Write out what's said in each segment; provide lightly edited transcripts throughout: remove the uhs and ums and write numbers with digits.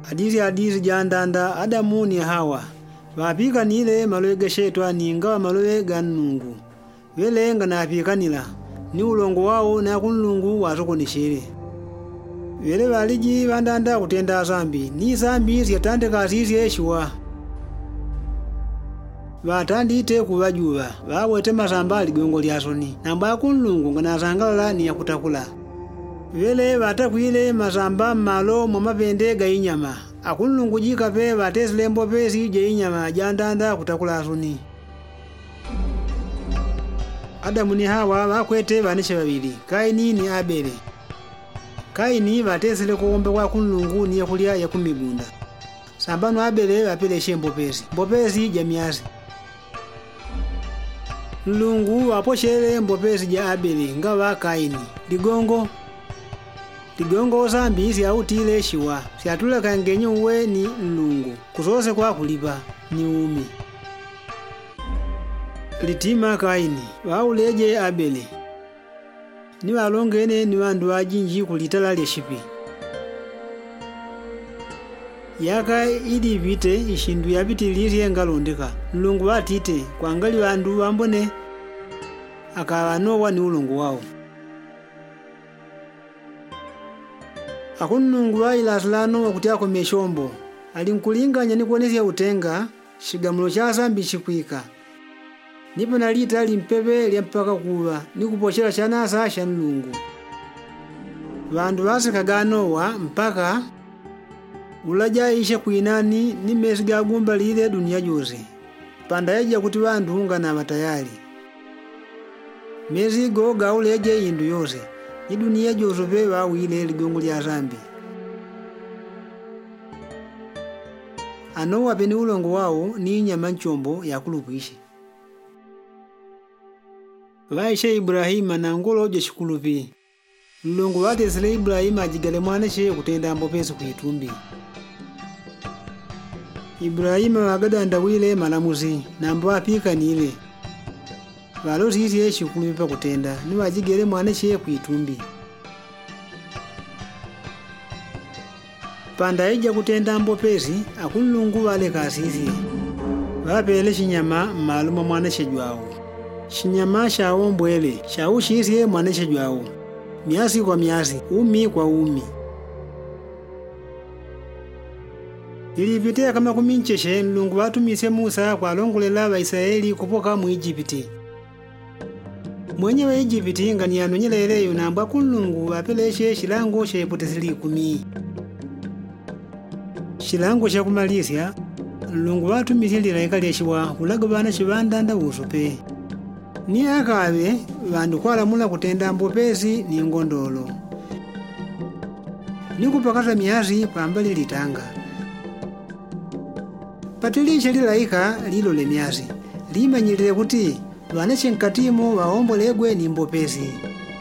Hadithi jandanda Adamu ni Hawa. Wapika nile malowe geshetwa ni ingawa malowe ganungu. Wele nga napikanila. Ni ulongo wao na kunlungu wasoko nishire. Wele waliji wandanda kutenda zambi. Ni zambi ziyatande kazizi eshuwa. Watandite kuwajuwa. Wawete mazamba ligongo liasoni. Namba kunlungu nga nazangala ni ya kutakula. Wele watakwile mazamba malo mwamapende gainyama. Akunlungu jikape watesile mbopesi jainyama jandanda kutakula asuni. Adamu ni Hawa wakwete vanishe babili. Kaini ni Abele. Kaini watesile kuombe kwa kunlungu ni ya kulia ya kumigunda. Sambano Abele wapeleshe mbopesi. Mbopesi jamiasi. Lungu waposhele mbopesi ja Abele ngawa Kaini. Ligongo zambi siyautile shiwa. Siyatula kangenyo uwe ni lungu. Kusose kwa kulipa ni umi. Litima Kaini. Wauleje Abele. Ni walongene ni wandu wajinji kulitala leshipi. Yaka idi vite ishindu ya biti liri ngalondeka. Lungu watite kwa ngali wandu wambone. Akawanowa ni ulungu wao. Akunungu wa ilaslano wakutia kwa meshombo. Alinkulinga nyani kuonesya utenga. Shigamulo cha zambi chikwika. Nipo nalita limpebe liampaka kuwa. Nikuposhela chanasa shanlungu. Wandu wase kaganowa mpaka ulaja ishe kuinani ni mesiga gumba lile dunia jose. Panda yaja kuti wandu hunga na matayari. Mezigo gauleje indu yose. Ni dunia jose wa wile ligongo lya zambi. Anowa peni ulongo wao ni nyama nchombo ya kulupishi. Waishe Ibrahima na ngolo je shikulupi. Ulongo wate sile Ibrahima ajigale mwaneshe kutenda mbopesi kuitumbi. Ibrahima wagada ndawile malamuzi na mbo apika nile. Walozi hizi shikulupi pa kutenda ni wajigale mwaneshe kuitumbi. Panda ija kutenda mbopesi akunlungu wale kasisi. Wapele shinyama maluma mwaneshe jwao. Shinyama shao mbwele, shao shizie mwaneshe jwao. Miasi kwa miasi, umi kwa umi. Ilipitea kama kumincheshe nlungu watumise Musa kwa longulela wa Israeli kupoka mu Egypti. Mwenye wa Egypti ngani anonyelele yunamba kunlungu wapeleshe shilango shepotesili 10. Shilango shakumalisya, nlungu watumise lilaika leshiwa kulagabana shibandanda usope. Ni akawe wandu kwa lamula kutenda mbopesi ni ngondolo. Ni kupakata miazi pambali litanga. Patilisha lilaika lilo le miazi. Lima nyilile kuti waneshe nkatimo waombo legwe ni mbopesi.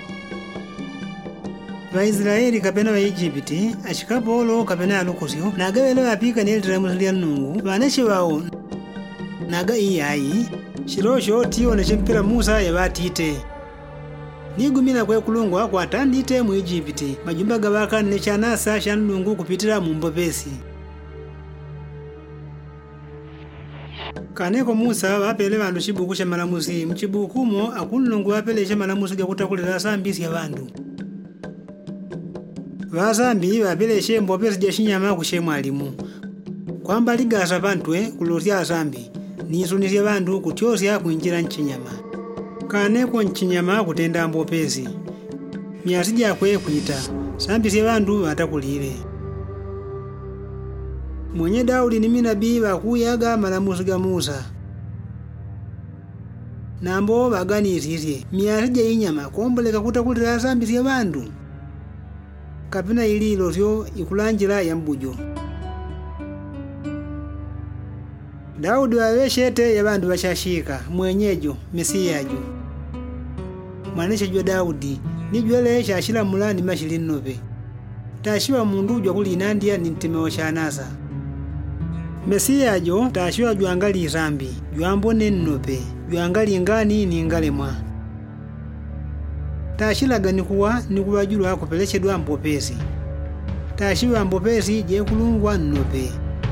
Wa Israeli kapena wa Egypti ashikapo olo kapena alukusio. Nagawele wapika nilitira musulia nungu. Waneshe wao naga iyai. Shirosho tiyo na chempira Musa ya watite. Nigumina kwe kulungwa kwa tandite mu Egypti. Majumba gawaka ne chanasa shanlungu kupitira mumbopesi. Kaneko Musa wapele wandu chibuku cha malamusi. Mchibukumo akunlungu wapele cha malamusi gakutakulira sambisi ya wandu. Wazambi wapele she mbopesi jashinyama kushe mwalimu. Kwamba ligasa pantwe kulosia zambi. Nisunizia bandu kutyosia kuinjira nchinyama. Kaneko nchinyama kutenda mbopesi. Miasija kwe kuita. Sambisi bandu watakulire. Mwenye Daudi ni minabii wakuyaga malamusi ga Musa. Nambo bagani isizie. Miasija inyama komboleka kutakulira sambisi bandu. Kapina ililo syo ikulanjira ya mbujo. Daudi waweshete ya bandu wachashika mwenyejo mesiyajo. Mwaneshe jwa Daudi nijwele shashila mulani mashili nope. Tashiwa mundu jwa kulinandia ni mtime wa shanasa. Mesiyajo tashiwa jwa angali zambi jwa mbone nope jwa angali ngani ni ngalemwa. Tashila gani kuwa ni kuwajulu hako peleshe dwa mbopesi. tashiwa mbopesi je kulungwa nnope.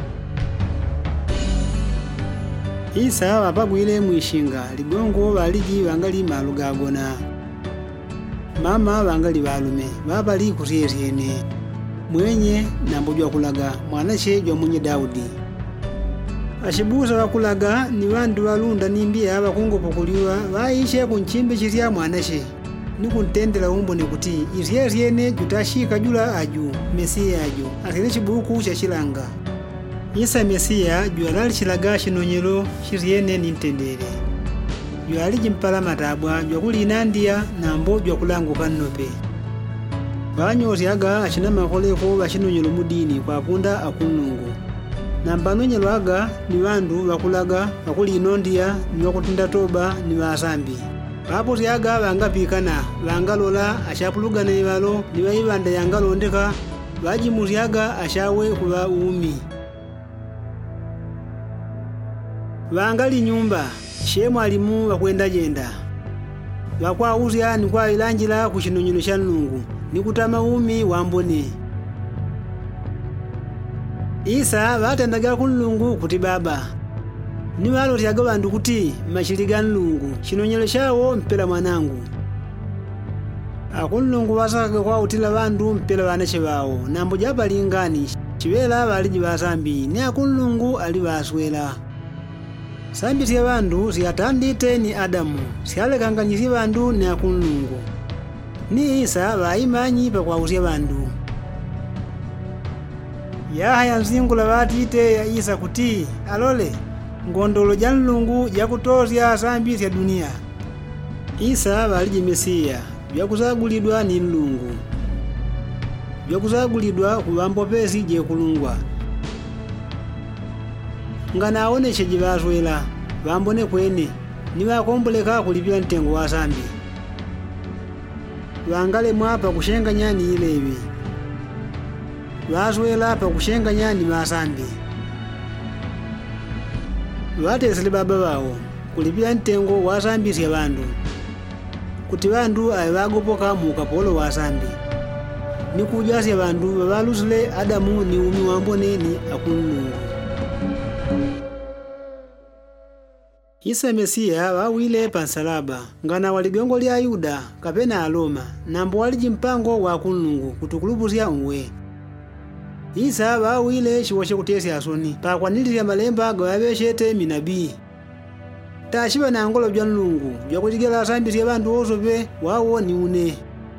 Isa wapagwile mwishinga ligongo baliji wangali malu gagona. Mama wangali balume babali kusyene mwenye nambujwa kulaga mwanache jwa mwenye Daudi. Ashibuza wakulaga ni wandu walunda nimbia bakungopokuliwa baishe kunchimbe chirya mwanache nikuntendela umbo nikuti isyene jutashika jula aju Mesia aju atile chibuku cha chilanga. Isa Mesia jualali chilaga shinonyelo chiryene nintendele juali jimpala matabwa jwa kulinandia nambo jwa kulanguka nnope. Banyosyaga achina makoleko bashinonyelo mudini kwa punda akunungu. Nambanonyelo aga ni wandu bakulaga bakulinondia ni wakutinda toba ni basambi. Bapo syaga bangapikana bangalola ashapulugana ibalo ni bayibanda yangalondeka bajimuzyaga ashawe kuba umi. Bangali nyumba shemu alimu bakwenda jenda bakwauzya ni kwa ilanjila kushinonyelo sha Nungu nikutama umi wambone. Isa batendaga kulungu kuti baba ni balo syaga bandu kuti mashiliga Nungu shinonyelo shawo mpela mwanangu. Akulungu basaka kwa utila bandu mpela banache bawo nambo jabalingani chibela baliji basambi ni akulungu ali baswela. Sambi sya bandu syatandite ni Adamu syalekanganyisye bandu ni akulungu. Ni Isa baimanyi pakwausya bandu. Yahaya nzingula batite ya Isa kuti alole ngondolo ja Nungu jakutozya sambi sya dunia. Isa baliji Mesia byakuzagulidwa ni Nungu byakuzagulidwa kubambo pesi je kulungwa. Ngana aoneshe jibazwela bambone kwene nibakomboleka kulipira ntengo wa sambi. Bangale mwapa kushenga nyani ilewi bazwela pa kushenga nyani masambi. Batesele baba bawo kulipira ntengo wa sambi sya bandu kuti bandu abagopoka mu kapolo wa sambi nikujasya bandu babaluzile Adamu ni umi wambone ni akulungu. Isa Mesia wawile pansalaba ngana waligongo lya Yuda kapena Aloma nambo waliji mpango wa kulungu kutukulupuzya uwe. Isa wawile shiwoshe kutesya asoni pakwanilizya malemba gawabeshete minabii. Tashiba na ngolo bya Nungu byakutigela sambi sya bandu osobe wawo ni une.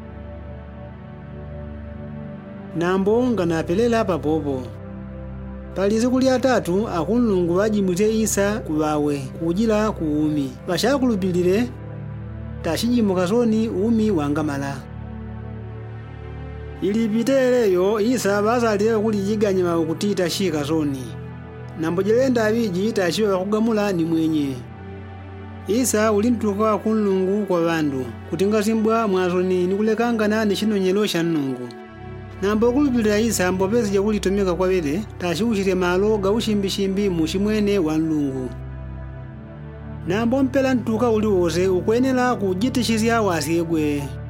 Nambo ngana apelela papopo. Palizi kuli atatu akulungu bajimute Isa kubawe kujila kuumi. Bashakulupilire tashijimuka soni umi wangamala. Ilipiteleyo Isa bazalire kulijiganya kutita shika soni. Nambo jelenda abiji tashiba kugamula ni mwenye. Isa ulintuka akulungu kwa bandu kutingasimbwa mwazoni nikulekangana ni shinonyelo sha Nungu. Nambo kulupilira Isa mbopezi jakulitomeka kwa bele tashiushire malo gaushimbi mushimwene wa Nungu. Nambo mpela ntuka uli wose ukwenela kujitishizya wasyegwe.